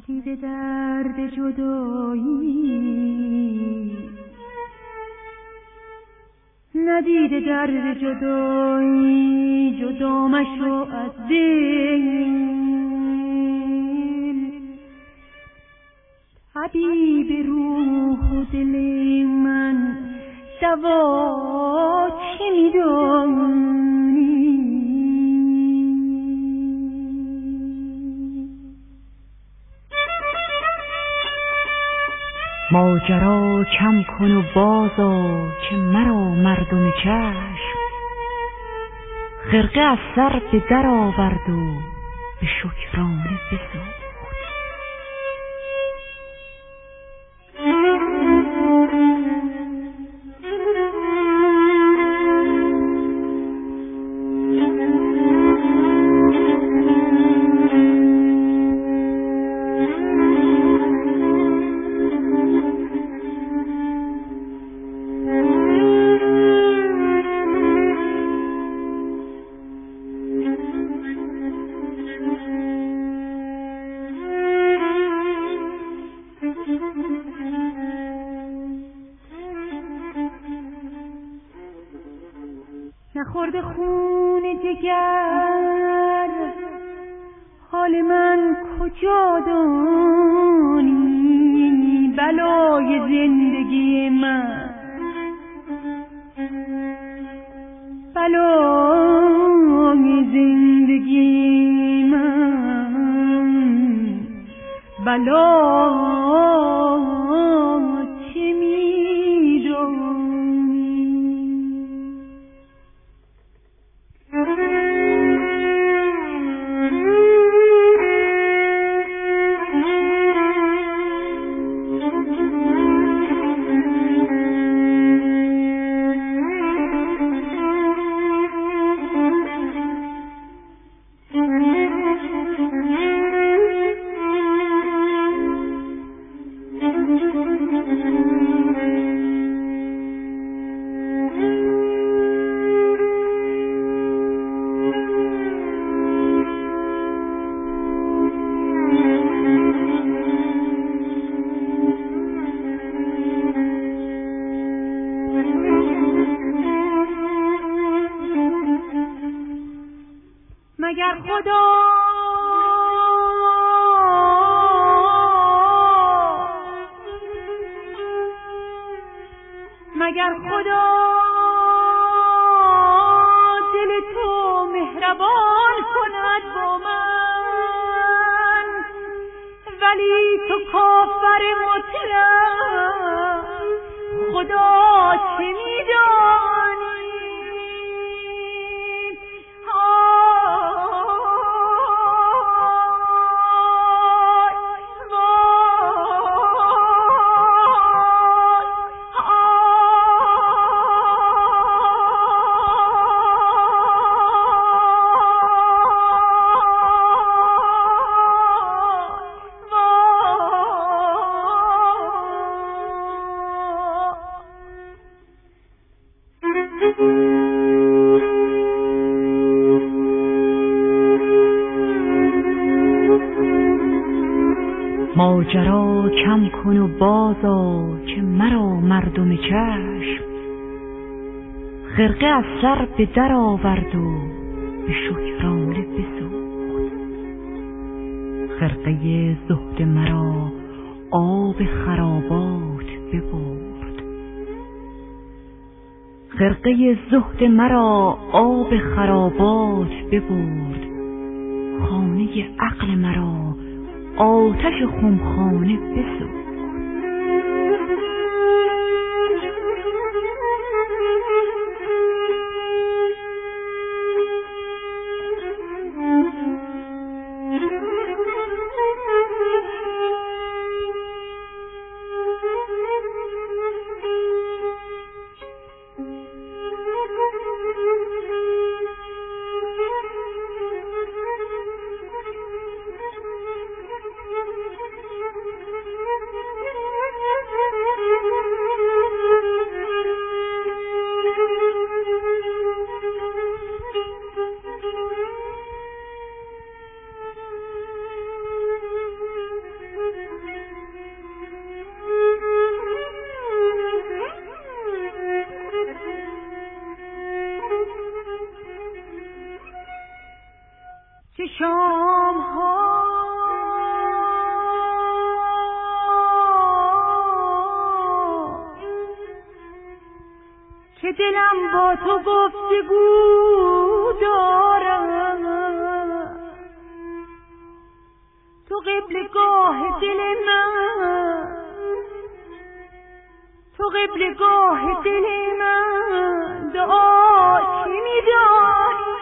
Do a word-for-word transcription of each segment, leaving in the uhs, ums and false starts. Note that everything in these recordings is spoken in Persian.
ندیده درد جدایی، ندیده درد جدایی، جدامشو از دل. طبیب روح و دل من دوا چه میدانی؟ ماجرا کم کن و بازا که مرا مردم چشم، خرقه از سر به در آورد و به شکرانه بسوخت. نخورده خون جگر حال من کجا دانی؟ بلای زندگی من، بلای زندگی من، بلا چه میدانی؟ مگر خدا مگر خدا دل تو مهربان کند با من، ولی تو کافر مطلق، خدا چه میدانی؟ ماجرا کم کن و بازا که مرا مردم چشم، خرقه از سر به در آورد و به شکرانه بسوخت. خرقه زهد مرا آب خرابات ببرد، خرقه زهد مرا آب خرابات ببرد، خانه عقل مرا آتش خمخانه بسوخت. که دلم با تو گفتگو دارم، تو قبلگاه دل من، تو قبلگاه دل من، دعا چی می‌دانی؟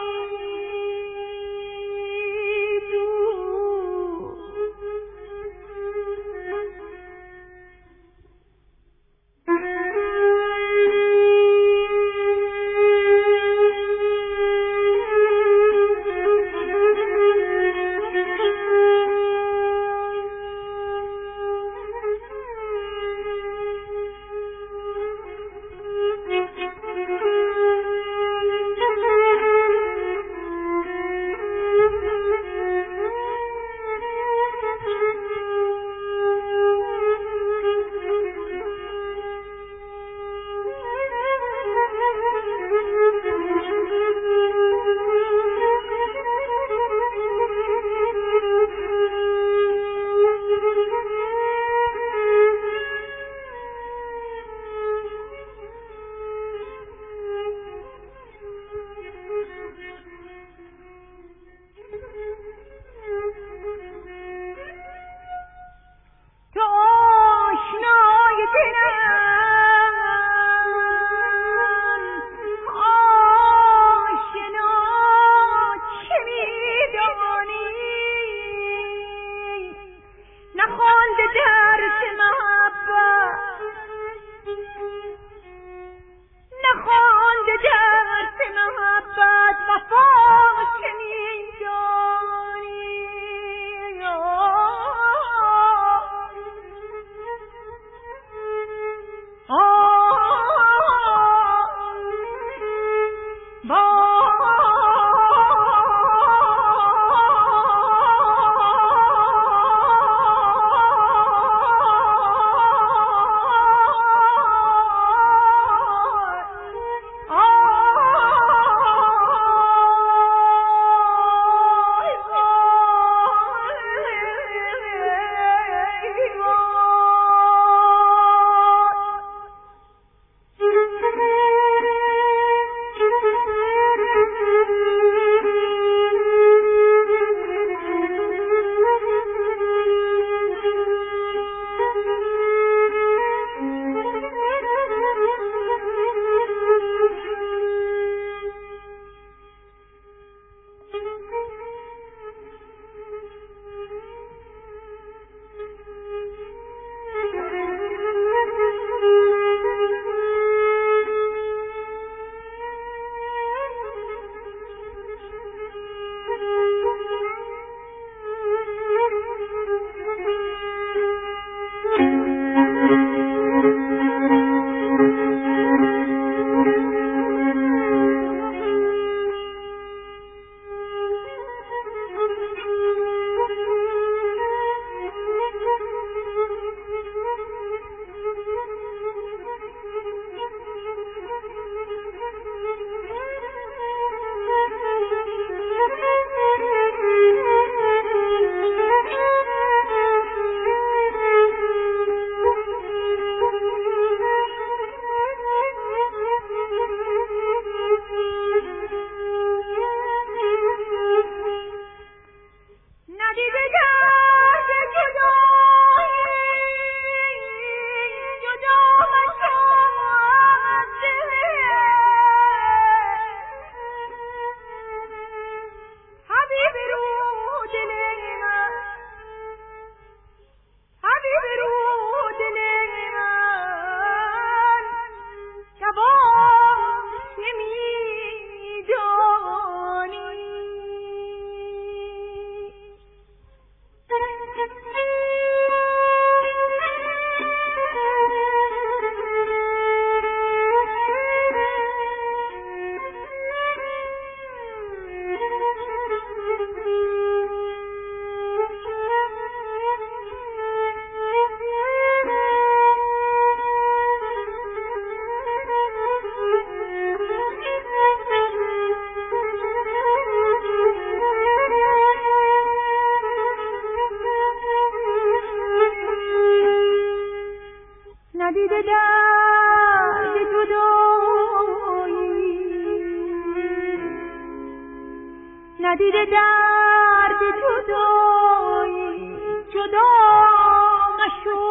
نبیده درد جدایی جدا نشو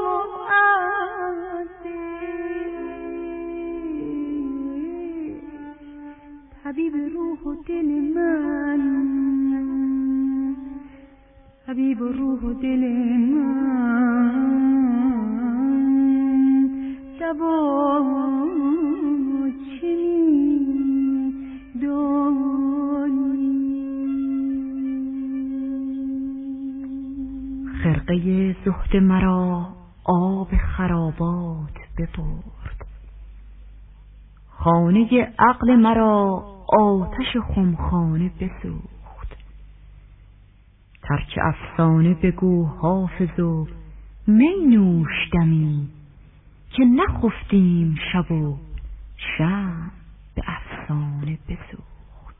از طبیب روح و دل من، طبیب روح و دل من، دوا چه می‌دانی؟ خرقه زهد مرا آب خرابات ببرد، خانه عقل مرا آتش خمخانه بسوخت. ترک افسانه بگو حافظ و می نوش دمی، که نخفتیم شب و شمع به افسانه بسوخت.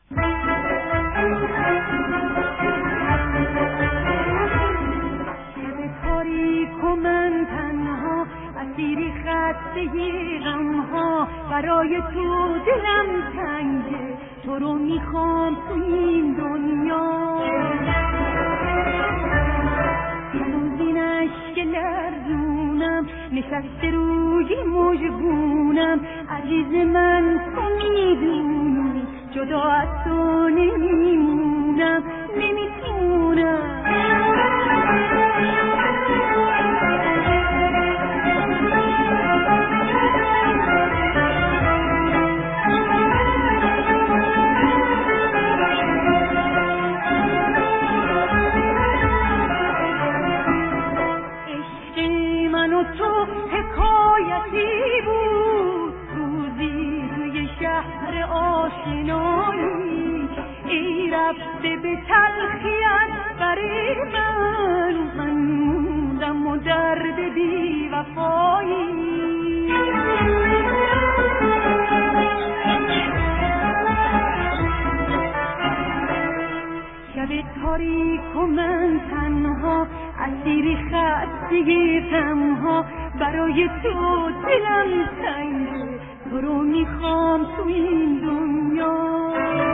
تاریک و من تنها اسیر خسته غمها، برای تو دلم تنگه، تو رو میخوام تو این دنیا. هنوز این عشق لرزونم نشسته روی مژگونم، عزیز من تو میدونی جدا از تو نمیمونم، نمیتونم. تو حکایتی بود روزی توی شهر آشنایی، ای رفته به تلخیت برای من، من موندم و درد بی وفایی. شب تاریک و من تنها اسیر خسته غمها، برای تو دلم تنگه، تو رو میخوام تو این دنیا.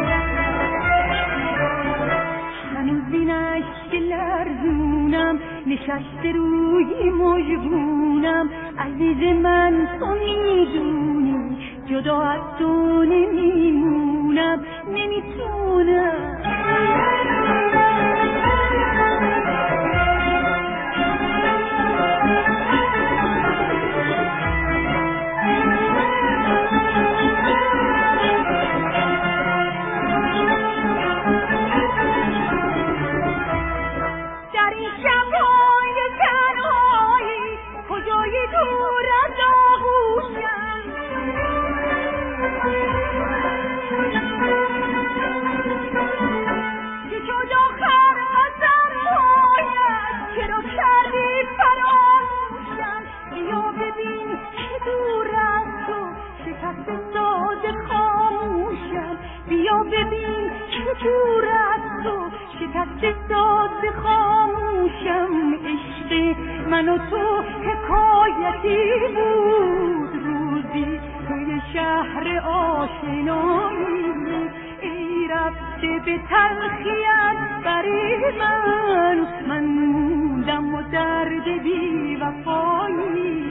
هنوز این عشق لرزونم نشسته روی مژگونم، عزیز من تو میدونی جدا از تو نمیمونم، نمیتونم. ببین که دور از تو شکست ساز خاموشم، عشق من و تو حکایتی بود روزی توی شهر آشنایی، ای رفته به تلخیت برای من، من موندم و درد بی وفایی.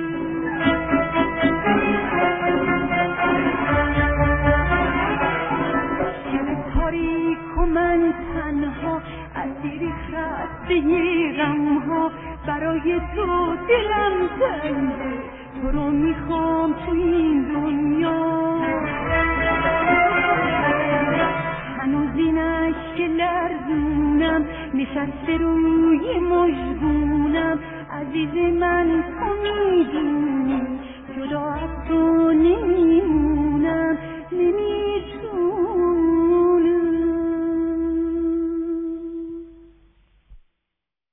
تاریک و من تنها اسیر خسته غمها، برای تو دلم تنگه، تو رو میخوام تو این دنیا. هنوز این عشق لرزونم نشسته روی مژگونم، عزیز من تو میدونی جدا